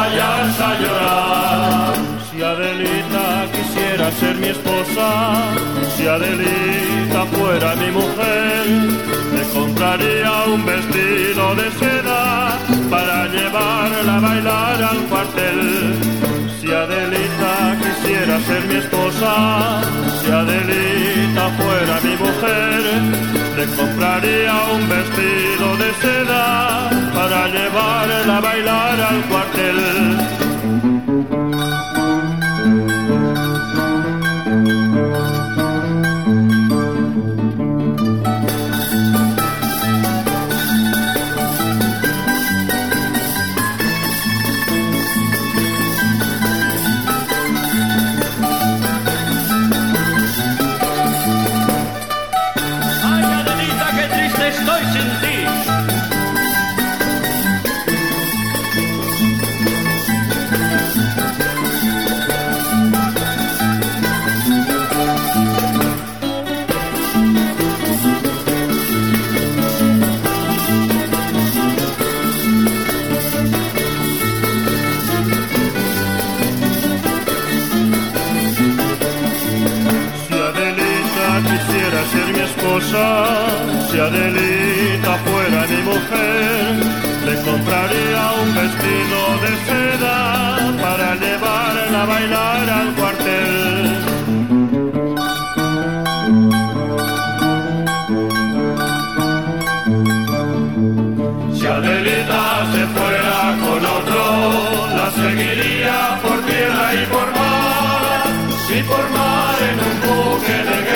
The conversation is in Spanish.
vayas a llorar. Si Adelita quisiera ser mi esposa, si Adelita fuera mi mujer, le compraría un vestido de seda para llevarla a bailar al cuartel. Si Adelita quisiera ser mi esposa, si Adelita fuera mi mujer, le compraría un vestido de seda para llevarla a bailar al cuartel. Estoy sin ti. Quisiera ser mi esposa, si Adelita fuera mi mujer, le compraría un vestido de seda para llevarla a bailar al cuartel. Si Adelita se fuera con otro, la seguiría por tierra y por mar, y por mar en un buque de